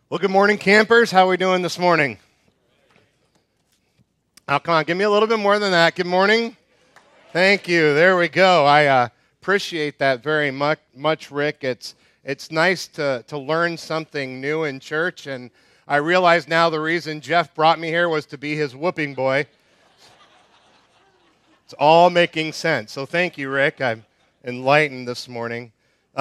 Well, good morning, campers. How are we doing this morning? Oh, come on, give me a little bit more than that. Good morning. Thank you. There we go. I appreciate that very much, Rick. It's nice to learn something new in church, and I realize now the reason Jeff brought me here was to be his whooping boy. It's all making sense. So thank you, Rick. I'm enlightened this morning.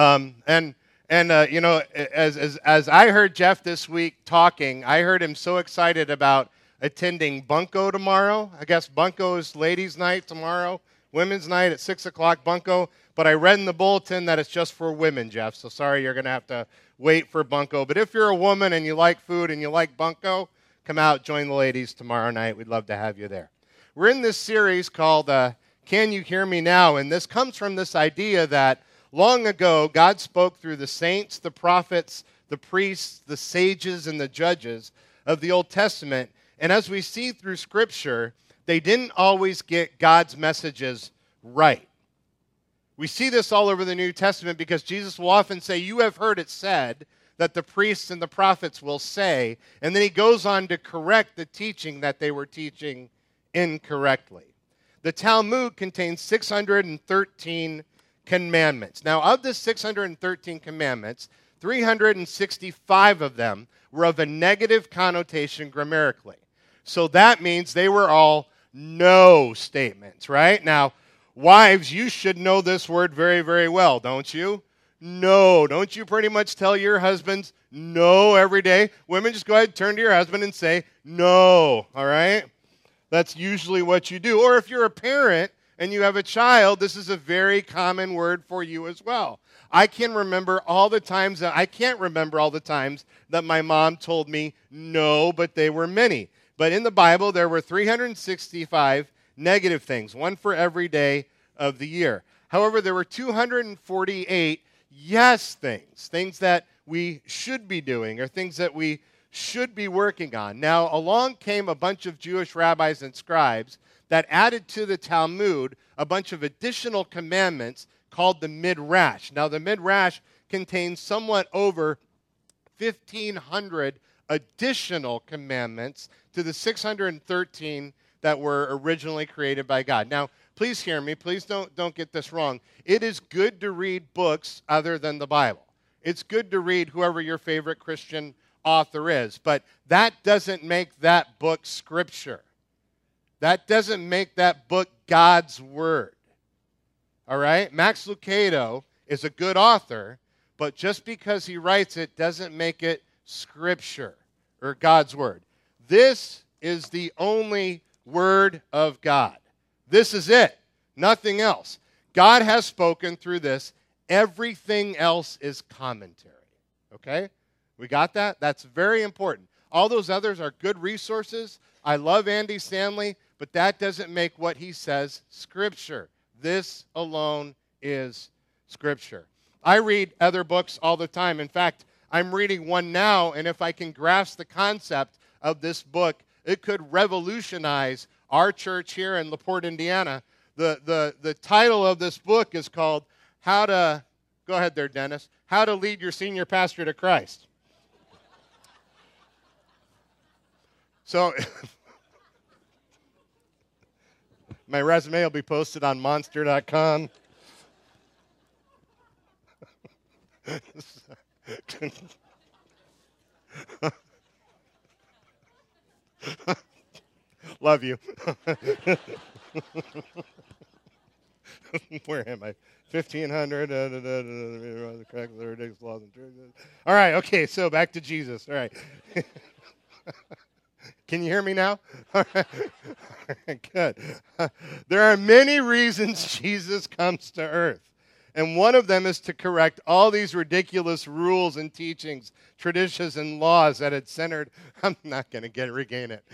You know, as I heard Jeff this week talking, I heard him so excited about attending Bunko tomorrow. I guess Bunko is ladies' night tomorrow, women's night at 6 o'clock, Bunko. But I read in the bulletin that it's just for women, Jeff. So sorry, you're going to have to wait for Bunko. But if you're a woman and you like food and you like Bunko, come out, join the ladies tomorrow night. We'd love to have you there. We're in this series called Can You Hear Me Now? And this comes from this idea that long ago, God spoke through the saints, the prophets, the priests, the sages, and the judges of the Old Testament. And as we see through Scripture, they didn't always get God's messages right. We see this all over the New Testament because Jesus will often say, "You have heard it said," that the priests and the prophets will say. And then he goes on to correct the teaching that they were teaching incorrectly. The Talmud contains 613 commandments. Now, of the 613 commandments, 365 of them were of a negative connotation grammatically. So that means they were all no statements, right? Now, wives, you should know this word very, very well, don't you? No. Don't you pretty much tell your husbands no every day? Women, just go ahead and turn to your husband and say no, all right? That's usually what you do. Or if you're a parent, and you have a child, this is a very common word for you as well. I can't remember all the times that my mom told me no, but they were many. But in the Bible, there were 365 negative things, one for every day of the year. However, there were 248 yes things that we should be doing or things that we should be working on. Now, along came a bunch of Jewish rabbis and scribes that added to the Talmud a bunch of additional commandments called the Midrash. Now, the Midrash contains somewhat over 1,500 additional commandments to the 613 that were originally created by God. Now, please hear me. Please don't get this wrong. It is good to read books other than the Bible. It's good to read whoever your favorite Christian author is, but that doesn't make that book Scripture. That doesn't make that book God's Word. All right? Max Lucado is a good author, but just because he writes it doesn't make it Scripture or God's Word. This is the only Word of God. This is it. Nothing else. God has spoken through this. Everything else is commentary. Okay? We got that? That's very important. All those others are good resources. I love Andy Stanley, but that doesn't make what he says Scripture. This alone is Scripture. I read other books all the time. In fact, I'm reading one now, and if I can grasp the concept of this book, it could revolutionize our church here in LaPorte, Indiana. The title of this book is called go ahead there, Dennis, How to Lead Your Senior Pastor to Christ. So my resume will be posted on monster.com. Love you. Where am I? 1,500. All right, okay, so back to Jesus. All right. Can you hear me now? All right, good. There are many reasons Jesus comes to earth. And one of them is to correct all these ridiculous rules and teachings, traditions and laws that had centered, I'm not going to regain it,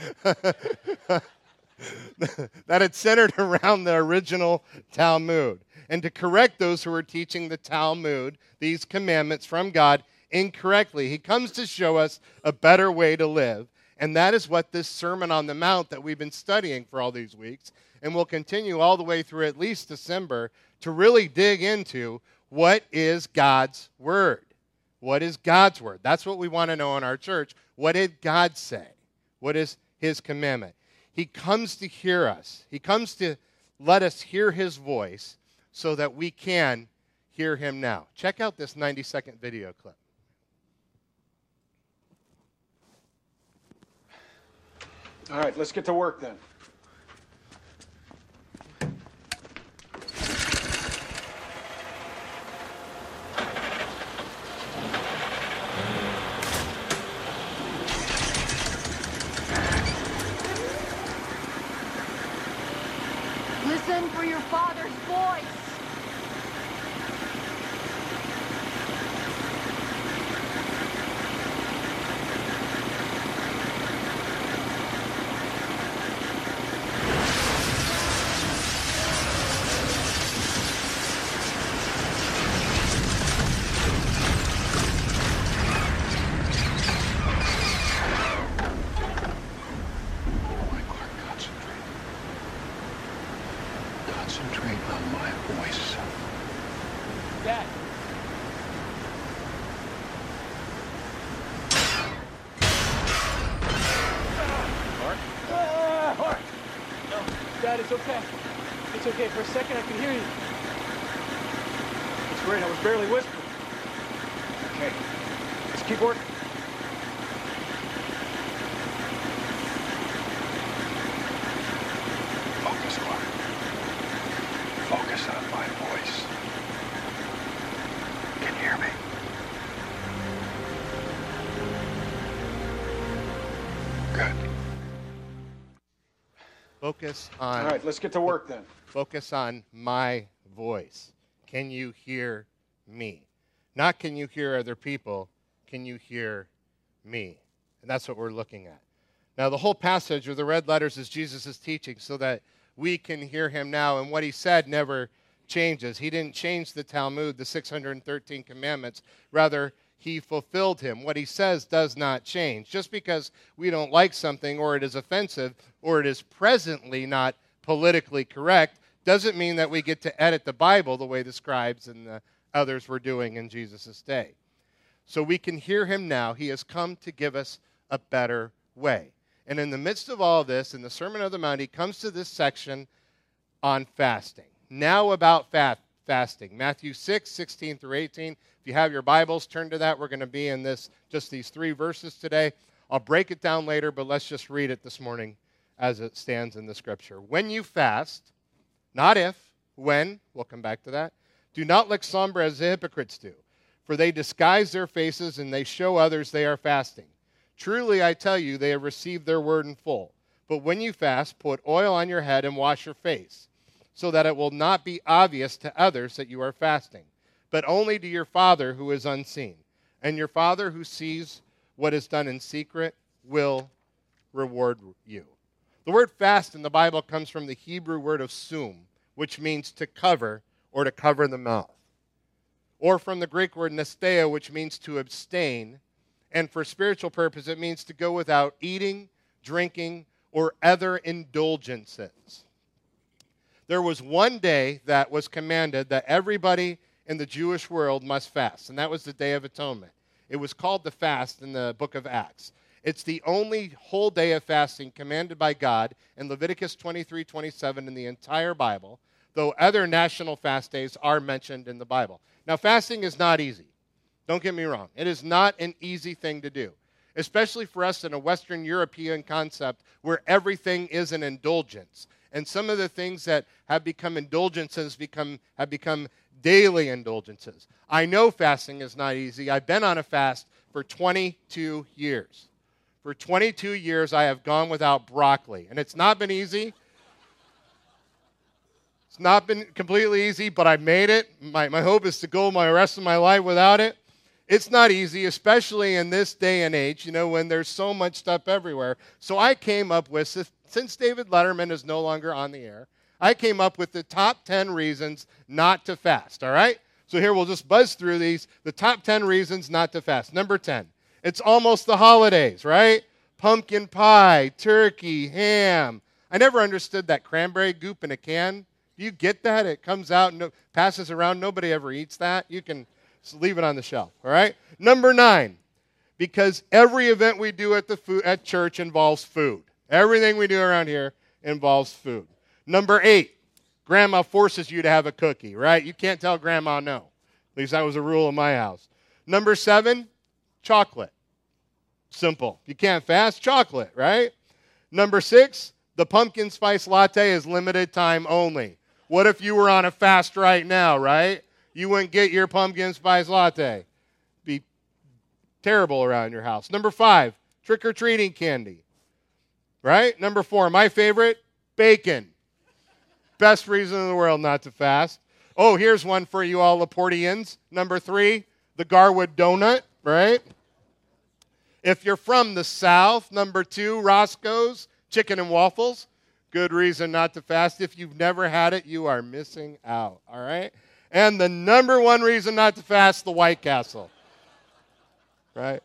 that had centered around the original Talmud. And to correct those who were teaching the Talmud, these commandments from God, incorrectly. He comes to show us a better way to live. And that is what this Sermon on the Mount that we've been studying for all these weeks, and we'll continue all the way through at least December, to really dig into what is God's Word. What is God's word? That's what we want to know in our church. What did God say? What is his commandment? He comes to hear us. He comes to let us hear his voice so that we can hear him now. Check out this 90-second video clip. All right, let's get to work then. Listen for your Father's voice. Concentrate on my voice. Dad. Mark? Mark! No, Dad, it's okay. It's okay. For a second, I could hear you. It's great. I was barely whispering. Okay. Let's keep working. Focus, Mark. Focus on my voice. Can you hear me? Good. Focus on. All right, let's get to work then. Focus on my voice. Can you hear me? Not can you hear other people, can you hear me? And that's what we're looking at. Now, the whole passage or the red letters is Jesus' teaching so that we can hear him now. And what he said never changes. He didn't change the Talmud, the 613 commandments. Rather, he fulfilled him. What he says does not change. Just because we don't like something or it is offensive or it is presently not politically correct doesn't mean that we get to edit the Bible the way the scribes and the others were doing in Jesus' day. So we can hear him now. He has come to give us a better way. And in the midst of all this, in the Sermon on the Mount, he comes to this section on fasting. Now about fasting. Matthew 6, 16 through 18. If you have your Bibles, turn to that. We're going to be in just these 3 verses today. I'll break it down later, but let's just read it this morning as it stands in the Scripture. When you fast, not if, when, we'll come back to that, do not look somber as the hypocrites do, for they disguise their faces and they show others they are fasting. Truly, I tell you, they have received their word in full. But when you fast, put oil on your head and wash your face, so that it will not be obvious to others that you are fasting, but only to your Father who is unseen. And your Father who sees what is done in secret will reward you. The word fast in the Bible comes from the Hebrew word of sum, which means to cover or to cover the mouth. Or from the Greek word nesteo, which means to abstain. And for spiritual purpose, it means to go without eating, drinking, or other indulgences. There was one day that was commanded that everybody in the Jewish world must fast, and that was the Day of Atonement. It was called the fast in the book of Acts. It's the only whole day of fasting commanded by God in Leviticus 23:27 in the entire Bible, though other national fast days are mentioned in the Bible. Now, fasting is not easy. Don't get me wrong. It is not an easy thing to do, especially for us in a Western European concept where everything is an indulgence. And some of the things that have become indulgences have become daily indulgences. I know fasting is not easy. I've been on a fast for 22 years. For 22 years, I have gone without broccoli. And it's not been easy. It's not been completely easy, but I made it. My hope is to go my rest of my life without it. It's not easy, especially in this day and age, when there's so much stuff everywhere. So I came up with, since David Letterman is no longer on the air, I came up with the top 10 reasons not to fast, all right? So here we'll just buzz through these. The top 10 reasons not to fast. Number 10, it's almost the holidays, right? Pumpkin pie, turkey, ham. I never understood that cranberry goop in a can. Do you get that? It comes out and passes around. Nobody ever eats that. You can So leave it on the shelf, all right? Number 9, because every event we do at church involves food. Everything we do around here involves food. Number 8, grandma forces you to have a cookie, right? You can't tell grandma no. At least that was a rule in my house. Number 7, chocolate. Simple. You can't fast, chocolate, right? Number 6, the pumpkin spice latte is limited time only. What if you were on a fast right now, right? You wouldn't get your pumpkin spice latte. Be terrible around your house. Number 5, trick-or-treating candy, right? Number 4, my favorite, bacon. Best reason in the world not to fast. Oh, here's one for you all Laportians. Number 3, the Garwood donut, right? If you're from the South, number 2, Roscoe's Chicken and Waffles. Good reason not to fast. If you've never had it, you are missing out, all right? And the number 1 reason not to fast, the White Castle, right?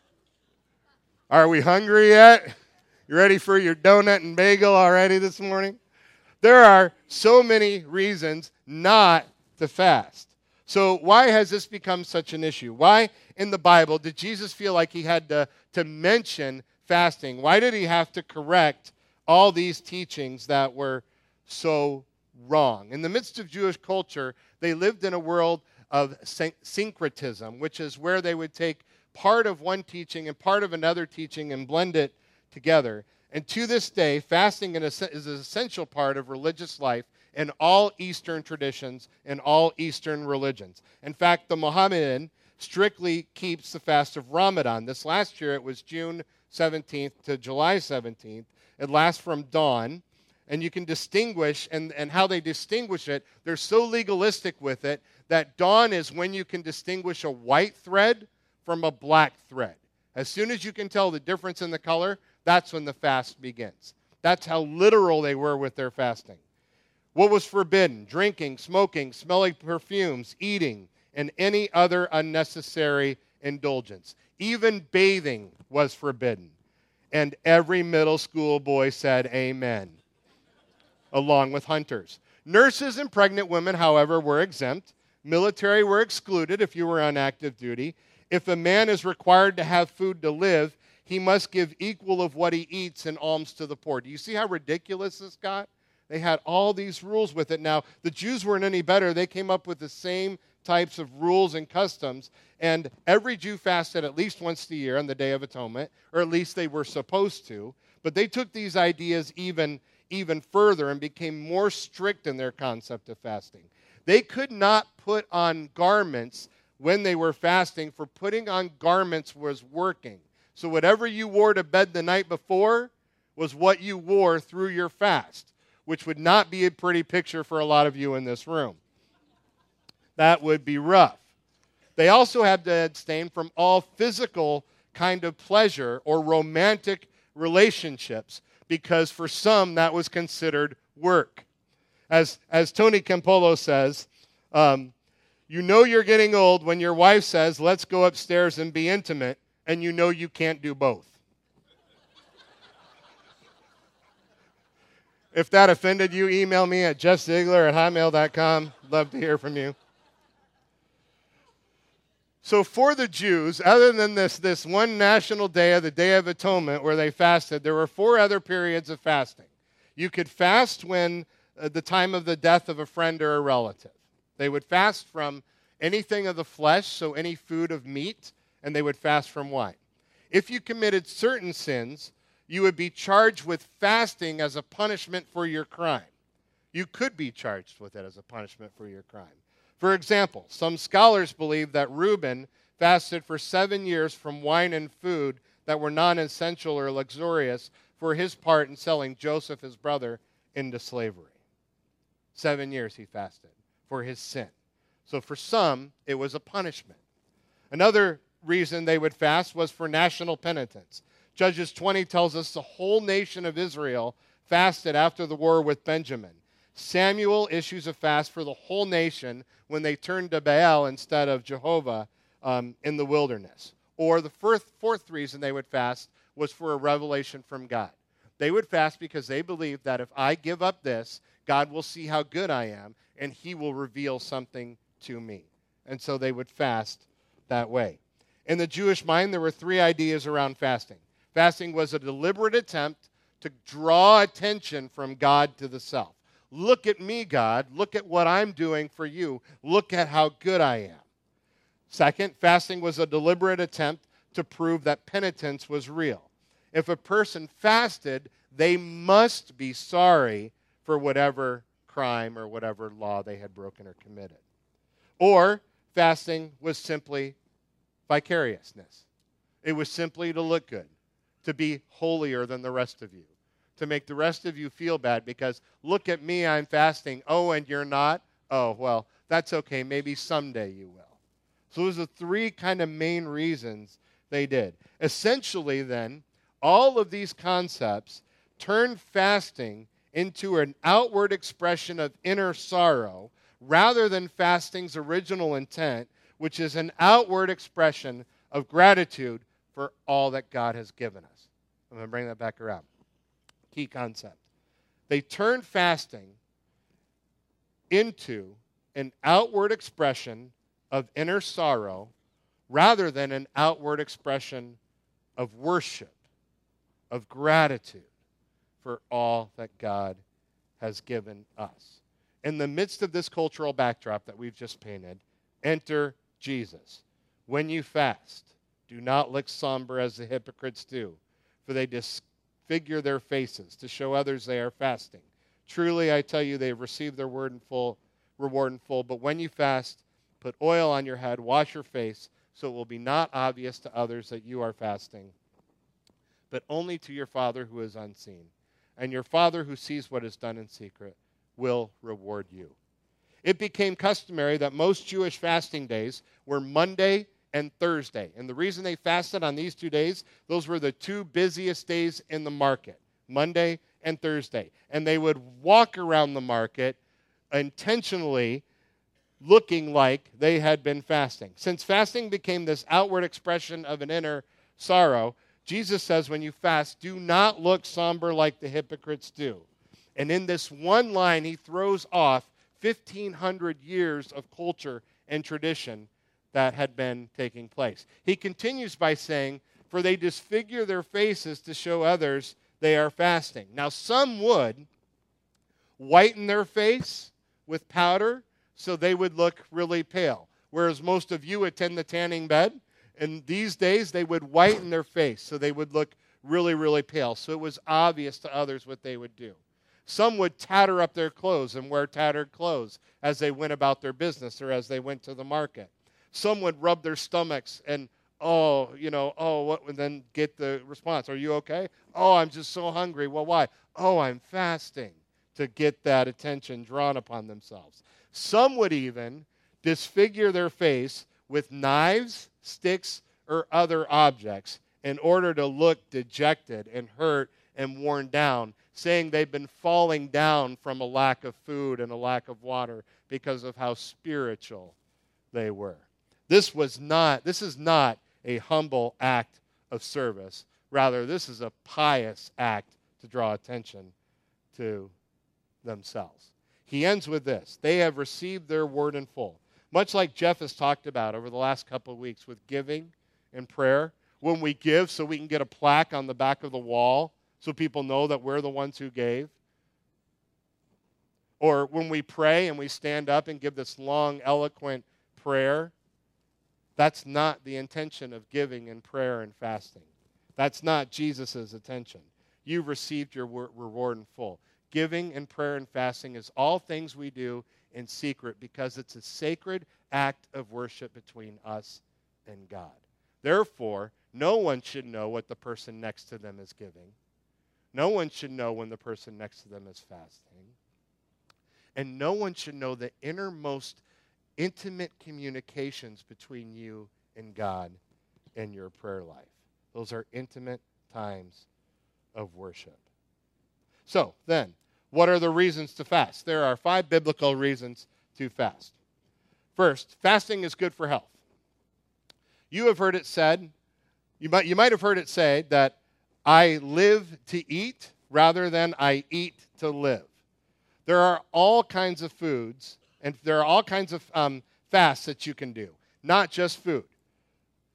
Are we hungry yet? You ready for your donut and bagel already this morning? There are so many reasons not to fast. So why has this become such an issue? Why in the Bible did Jesus feel like he had to mention fasting? Why did he have to correct all these teachings that were so wrong? In the midst of Jewish culture, they lived in a world of syncretism, which is where they would take part of one teaching and part of another teaching and blend it together. And to this day, fasting is an essential part of religious life in all Eastern traditions and all Eastern religions. In fact, the Mohammedan strictly keeps the fast of Ramadan. This last year, it was June 17th to July 17th. It lasts from dawn. And you can distinguish, and how they distinguish it, they're so legalistic with it that dawn is when you can distinguish a white thread from a black thread. As soon as you can tell the difference in the color, that's when the fast begins. That's how literal they were with their fasting. What was forbidden? Drinking, smoking, smelling perfumes, eating, and any other unnecessary indulgence. Even bathing was forbidden. And every middle school boy said amen, along with hunters. Nurses and pregnant women, however, were exempt. Military were excluded if you were on active duty. If a man is required to have food to live, he must give equal of what he eats in alms to the poor. Do you see how ridiculous this got? They had all these rules with it. Now, the Jews weren't any better. They came up with the same types of rules and customs, and every Jew fasted at least once a year on the Day of Atonement, or at least they were supposed to. But they took these ideas even further and became more strict in their concept of fasting. They could not put on garments when they were fasting, for putting on garments was working. So whatever you wore to bed the night before was what you wore through your fast, which would not be a pretty picture for a lot of you in this room. That would be rough. They also had to abstain from all physical kind of pleasure or romantic relationships, because for some that was considered work. As Tony Campolo says, you know you're getting old when your wife says, let's go upstairs and be intimate, and you know you can't do both. If that offended you, email me at jeffziegler@hotmail.com. Love to hear from you. So for the Jews, other than this one national day of the Day of Atonement where they fasted, there were 4 other periods of fasting. You could fast when the time of the death of a friend or a relative. They would fast from anything of the flesh, so any food of meat, and they would fast from wine. If you committed certain sins, you would be charged with fasting as a punishment for your crime. You could be charged with it as a punishment for your crime. For example, some scholars believe that Reuben fasted for 7 years from wine and food that were non-essential or luxurious for his part in selling Joseph, his brother, into slavery. 7 years he fasted for his sin. So for some, it was a punishment. Another reason they would fast was for national penitence. Judges 20 tells us the whole nation of Israel fasted after the war with Benjamin. Samuel issues a fast for the whole nation when they turned to Baal instead of Jehovah in the wilderness. Or the fourth reason they would fast was for a revelation from God. They would fast because they believed that if I give up this, God will see how good I am, and he will reveal something to me. And so they would fast that way. In the Jewish mind, there were three ideas around fasting. Fasting was a deliberate attempt to draw attention from God to the self. Look at me, God. Look at what I'm doing for you. Look at how good I am. Second, fasting was a deliberate attempt to prove that penitence was real. If a person fasted, they must be sorry for whatever crime or whatever law they had broken or committed. Or fasting was simply vicariousness. It was simply to look good, to be holier than the rest of you, to make the rest of you feel bad because, look at me, I'm fasting. Oh, and you're not? Oh, well, that's okay. Maybe someday you will. So those are three kind of main reasons they did. Essentially, then, all of these concepts turned fasting into an outward expression of inner sorrow rather than fasting's original intent, which is an outward expression of gratitude for all that God has given us. I'm going to bring that back around. Key concept. They turned fasting into an outward expression of inner sorrow rather than an outward expression of worship, of gratitude for all that God has given us. In the midst of this cultural backdrop that we've just painted, enter Jesus. When you fast, do not look somber as the hypocrites do, for they disfigure their faces to show others they are fasting. Truly, I tell you, they have received their reward in full. But when you fast, put oil on your head, wash your face, so it will be not obvious to others that you are fasting, but only to your Father who is unseen. And your Father who sees what is done in secret will reward you. It became customary that most Jewish fasting days were Monday and Thursday. And the reason they fasted on these 2 days, those were the two busiest days in the market, Monday and Thursday. And they would walk around the market intentionally looking like they had been fasting. Since fasting became this outward expression of an inner sorrow, Jesus says when you fast, do not look somber like the hypocrites do. And in this one line, he throws off 1,500 years of culture and tradition that had been taking place. He continues by saying, for they disfigure their faces to show others they are fasting. Now, some would whiten their face with powder so they would look really pale, whereas most of you attend the tanning bed. And these days, they would whiten their face so they would look really, really pale. So it was obvious to others what they would do. Some would tatter up their clothes and wear tattered clothes as they went about their business or as they went to the market. Some would rub their stomachs and, and then get the response. Are you okay? Oh, I'm just so hungry. Well, why? Oh, I'm fasting, to get that attention drawn upon themselves. Some would even disfigure their face with knives, sticks, or other objects in order to look dejected and hurt and worn down, saying they've been falling down from a lack of food and a lack of water because of how spiritual they were. This is not a humble act of service. Rather, this is a pious act to draw attention to themselves. He ends with this. They have received their word in full. Much like Jeff has talked about over the last couple of weeks with giving and prayer. When we give so we can get a plaque on the back of the wall so people know that we're the ones who gave. Or when we pray and we stand up and give this long, eloquent prayer. That's not the intention of giving and prayer and fasting. That's not Jesus' intention. You've received your reward in full. Giving and prayer and fasting is all things we do in secret because it's a sacred act of worship between us and God. Therefore, no one should know what the person next to them is giving. No one should know when the person next to them is fasting. And no one should know the innermost intimate communications between you and God in your prayer life. Those are intimate times of worship. So, then, what are the reasons to fast? There are 5 biblical reasons to fast. First, fasting is good for health. You have heard it said, you might have heard it say that I live to eat rather than I eat to live. There are all kinds of foods and there are all kinds of fasts that you can do, not just food.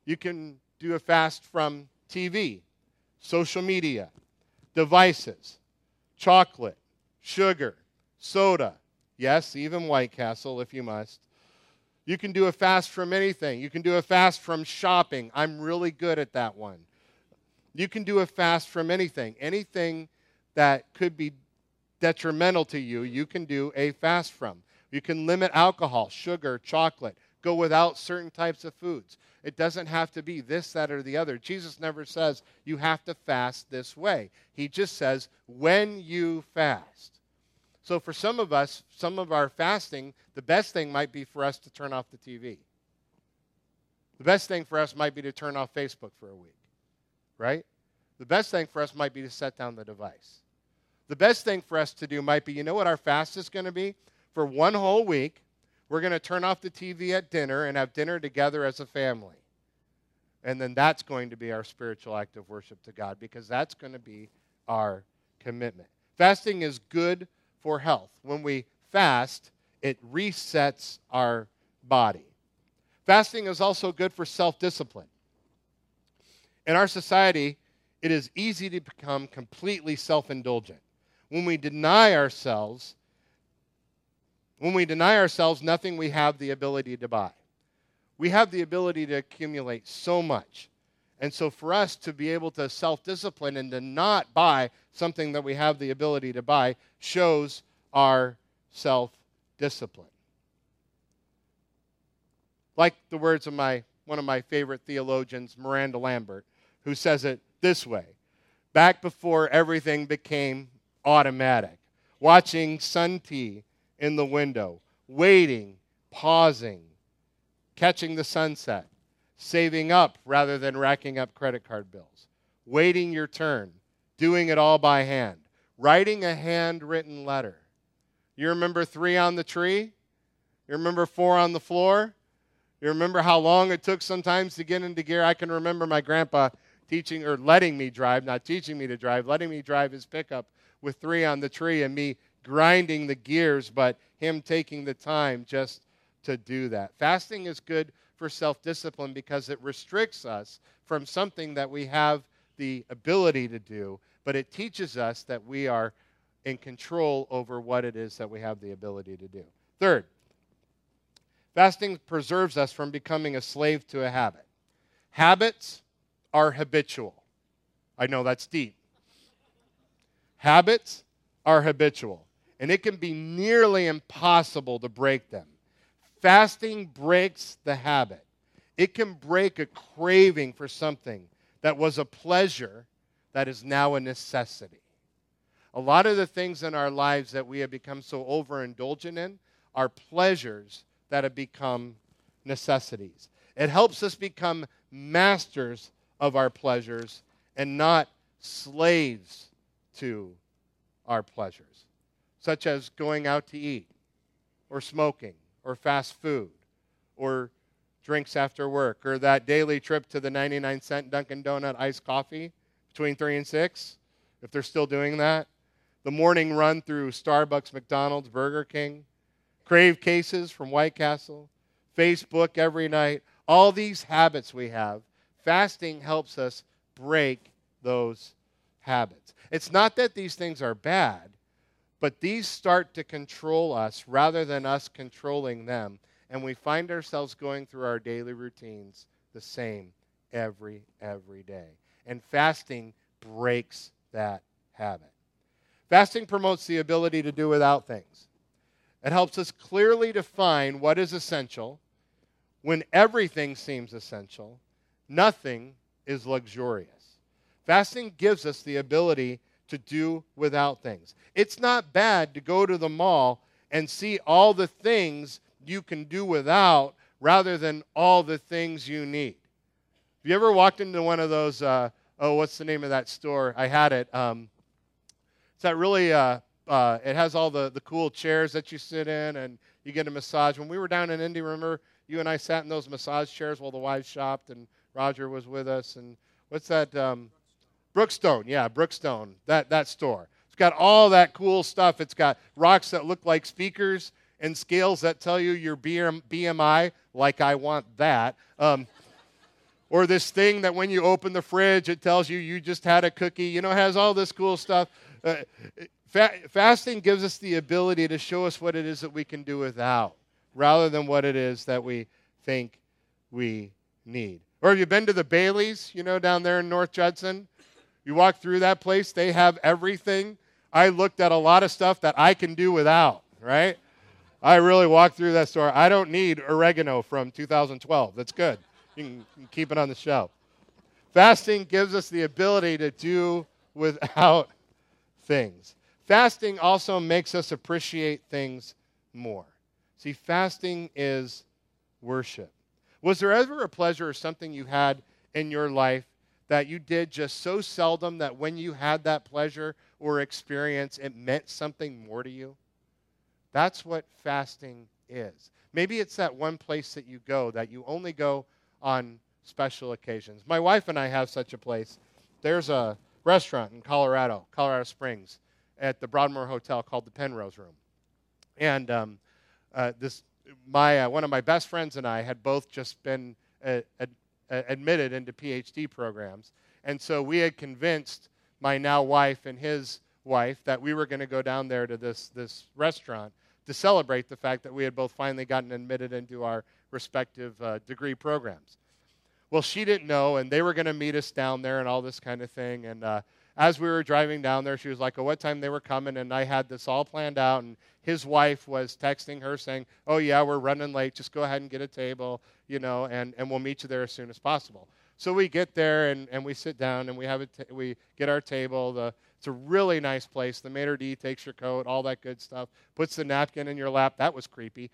You can do a fast from TV, social media, devices, chocolate, sugar, soda, yes, even White Castle if you must. You can do a fast from anything. You can do a fast from shopping. I'm really good at that one. You can do a fast from anything. Anything that could be detrimental to you, you can do a fast from. You can limit alcohol, sugar, chocolate, go without certain types of foods. It doesn't have to be this, that, or the other. Jesus never says you have to fast this way. He just says when you fast. So for some of us, some of our fasting, the best thing might be for us to turn off the TV. The best thing for us might be to turn off Facebook for a week, right? The best thing for us might be to set down the device. The best thing for us to do might be, you know what our fast is going to be? For one whole week, we're going to turn off the TV at dinner and have dinner together as a family. And then that's going to be our spiritual act of worship to God, because that's going to be our commitment. Fasting is good for health. When we fast, it resets our body. Fasting is also good for self-discipline. In our society, it is easy to become completely self-indulgent. When we deny ourselves, nothing we have the ability to buy. We have the ability to accumulate so much. And so for us to be able to self-discipline and to not buy something that we have the ability to buy shows our self-discipline. Like the words of one of my favorite theologians, Miranda Lambert, who says it this way: back before everything became automatic, watching Sun Tea in the window, waiting, pausing, catching the sunset, saving up rather than racking up credit card bills, waiting your turn, doing it all by hand, writing a handwritten letter. You remember 3 on the tree? You remember 4 on the floor? You remember how long it took sometimes to get into gear? I can remember my grandpa teaching or letting me drive, not teaching me to drive, letting me drive his pickup with 3 on the tree and me grinding the gears, but him taking the time just to do that. Fasting is good for self-discipline because it restricts us from something that we have the ability to do, but it teaches us that we are in control over what it is that we have the ability to do. Third, fasting preserves us from becoming a slave to a habit. Habits are habitual. I know that's deep. Habits are habitual, and it can be nearly impossible to break them. Fasting breaks the habit. It can break a craving for something that was a pleasure that is now a necessity. A lot of the things in our lives that we have become so overindulgent in are pleasures that have become necessities. It helps us become masters of our pleasures and not slaves to our pleasures, such as going out to eat, or smoking, or fast food, or drinks after work, or that daily trip to the 99-cent Dunkin' Donut iced coffee between 3 and 6, if they're still doing that. The morning run through Starbucks, McDonald's, Burger King, crave cases from White Castle, Facebook every night, all these habits we have. Fasting helps us break those habits. It's not that these things are bad, but these start to control us rather than us controlling them. And we find ourselves going through our daily routines the same every day. And fasting breaks that habit. Fasting promotes the ability to do without things. It helps us clearly define what is essential. When everything seems essential, nothing is luxurious. Fasting gives us the ability to do without things. It's not bad to go to the mall and see all the things you can do without rather than all the things you need. Have you ever walked into one of those, what's the name of that store? I had it. It's that really, it has all the cool chairs that you sit in and you get a massage. When we were down in Indy, remember, you and I sat in those massage chairs while the wives shopped and Roger was with us. And what's that? Brookstone. Yeah, Brookstone, that store. It's got all that cool stuff. It's got rocks that look like speakers and scales that tell you your BMI, like I want that. Or this thing that when you open the fridge, it tells you you just had a cookie. It has all this cool stuff. Fasting gives us the ability to show us what it is that we can do without, rather than what it is that we think we need. Or have you been to the Baileys, down there in North Judson? You walk through that place, they have everything. I looked at a lot of stuff that I can do without, right? I really walked through that store. I don't need oregano from 2012. That's good. You can keep it on the shelf. Fasting gives us the ability to do without things. Fasting also makes us appreciate things more. See, fasting is worship. Was there ever a pleasure or something you had in your life that you did just so seldom that when you had that pleasure or experience, it meant something more to you? That's what fasting is. Maybe it's that one place that you go that you only go on special occasions. My wife and I have such a place. There's a restaurant in Colorado Springs, at the Broadmoor Hotel called the Penrose Room. And one of my best friends and I had both just been admitted into PhD programs. And so we had convinced my now wife and his wife that we were going to go down there to this restaurant to celebrate the fact that we had both finally gotten admitted into our respective degree programs. Well, she didn't know, and they were going to meet us down there and all this kind of thing. And as we were driving down there, she was like, what time they were coming, and I had this all planned out, and his wife was texting her saying, oh, yeah, we're running late. Just go ahead and get a table, and we'll meet you there as soon as possible. So we get there, and we sit down, and we get our table. It's a really nice place. The maitre d' takes your coat, all that good stuff, puts the napkin in your lap. That was creepy.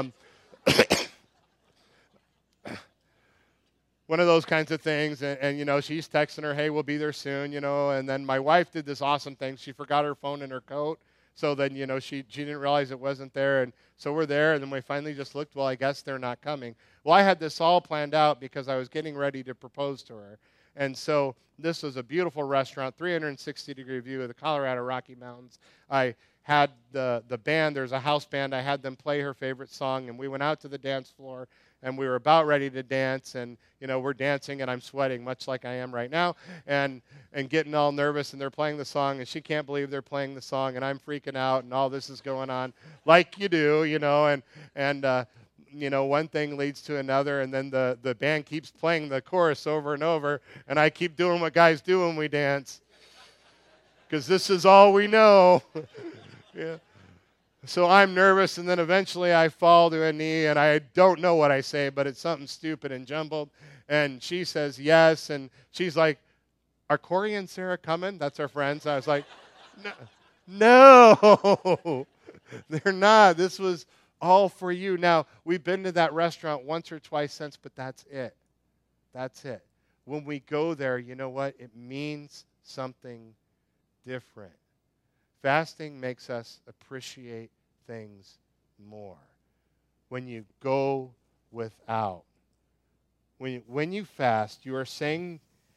One of those kinds of things, and she's texting her, hey, we'll be there soon, and then my wife did this awesome thing. She forgot her phone in her coat, so then, she didn't realize it wasn't there, and so we're there, and then we finally just looked, well, I guess they're not coming. Well, I had this all planned out because I was getting ready to propose to her, and so this was a beautiful restaurant, 360-degree view of the Colorado Rocky Mountains. I had the band, there's a house band, I had them play her favorite song, and we went out to the dance floor, and we were about ready to dance, and, we're dancing, and I'm sweating, much like I am right now, and getting all nervous, and they're playing the song, and she can't believe they're playing the song, and I'm freaking out, and all this is going on, like you do, and one thing leads to another, and then the band keeps playing the chorus over and over, and I keep doing what guys do when we dance, because this is all we know. Yeah. So I'm nervous, and then eventually I fall to a knee, and I don't know what I say, but it's something stupid and jumbled. And she says yes, and she's like, are Corey and Sarah coming? That's our friends. I was like, no, they're not. This was all for you. Now, we've been to that restaurant once or twice since, but that's it. That's it. When we go there, you know what? It means something different. Fasting makes us appreciate things more. When you go without, when you fast, you are saying,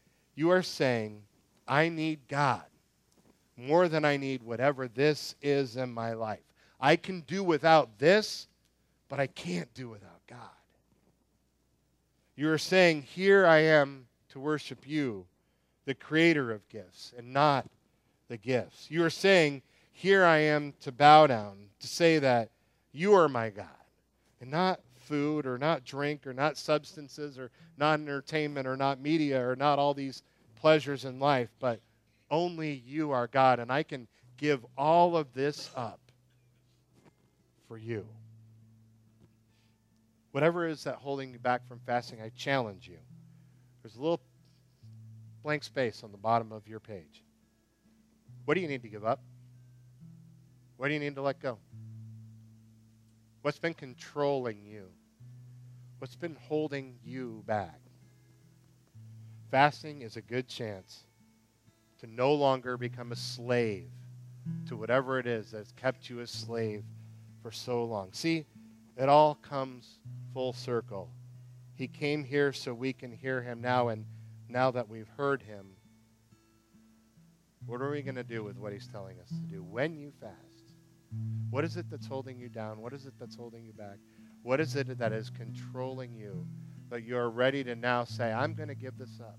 I need God more than I need whatever this is in my life. I can do without this, but I can't do without God. You are saying, here I am to worship you, the creator of gifts, and not the gifts. You are saying, here I am to bow down, to say that you are my God, and not food or not drink or not substances or not entertainment or not media or not all these pleasures in life, but only you are God, and I can give all of this up for you. Whatever it is that holding you back from fasting, I challenge you. There's a little blank space on the bottom of your page. What do you need to give up? What do you need to let go? What's been controlling you? What's been holding you back? Fasting is a good chance to no longer become a slave to whatever it is that's kept you a slave for so long. See, it all comes full circle. He came here so we can hear him now, and now that we've heard him, what are we going to do with what he's telling us to do when you fast? What is it that's holding you down? What is it that's holding you back? What is it that is controlling you but you're ready to now say, I'm going to give this up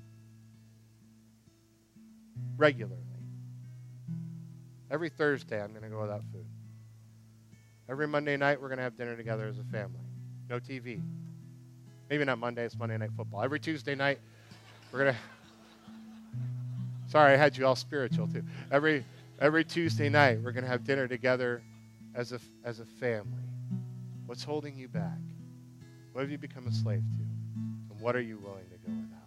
regularly. Every Thursday, I'm going to go without food. Every Monday night, we're going to have dinner together as a family. No TV. Maybe not Monday, it's Monday Night Football. Every Tuesday night, we're going to... Sorry, I had you all spiritual, too. Every Tuesday night, we're going to have dinner together as a family. What's holding you back? What have you become a slave to? And what are you willing to go without?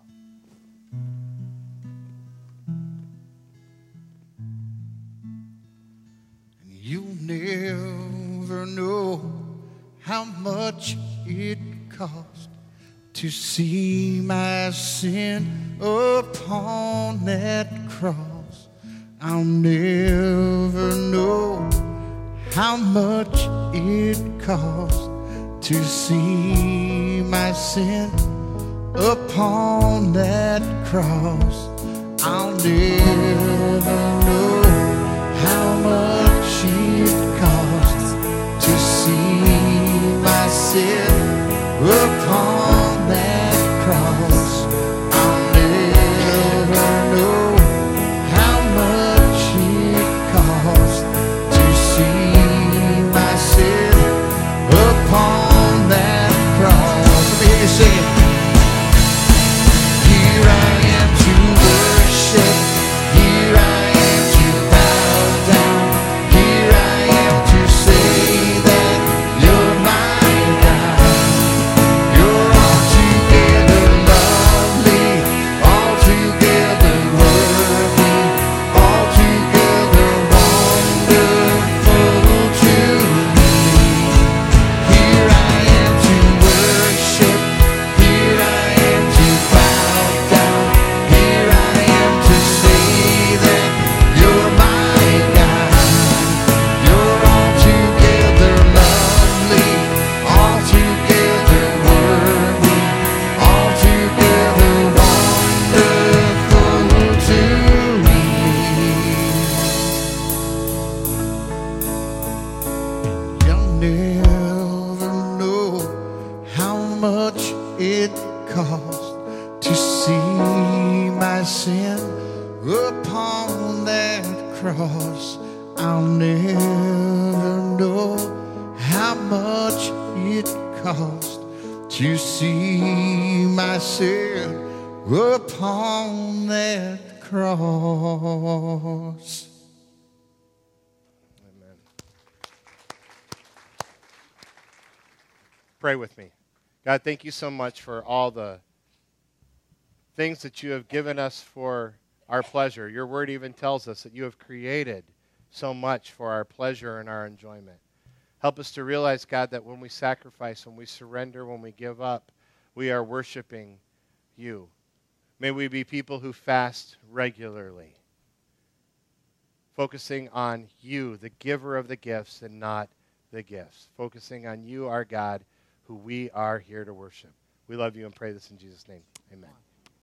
You'll never know how much it cost to see my sin upon that cross. I'll never know how much it cost to see my sin upon that cross. I'll never know how much it costs to see my sin upon that cross. I'll never know how much it costs to see my sin upon that cross. Let me hear you sing it. Here I am to worship. Here I am to bow down. Here I am to say that you're my God. You're altogether lovely, altogether worthy, altogether wonderful to me. Here I am to worship. Here I am to bow down. Here I am to say that you're my God. You're altogether lovely, altogether worthy, altogether wonderful to me. You'll never know how much it cost to see my sin upon that cross. I'll never know how much it cost to see my sin upon that cross. Amen. Pray with me. God, thank you so much for all the things that you have given us for our pleasure. Your word even tells us that you have created so much for our pleasure and our enjoyment. Help us to realize, God, that when we sacrifice, when we surrender, when we give up, we are worshiping you. May we be people who fast regularly, focusing on you, the giver of the gifts, and not the gifts. Focusing on you, our God, who we are here to worship. We love you and pray this in Jesus' name. Amen.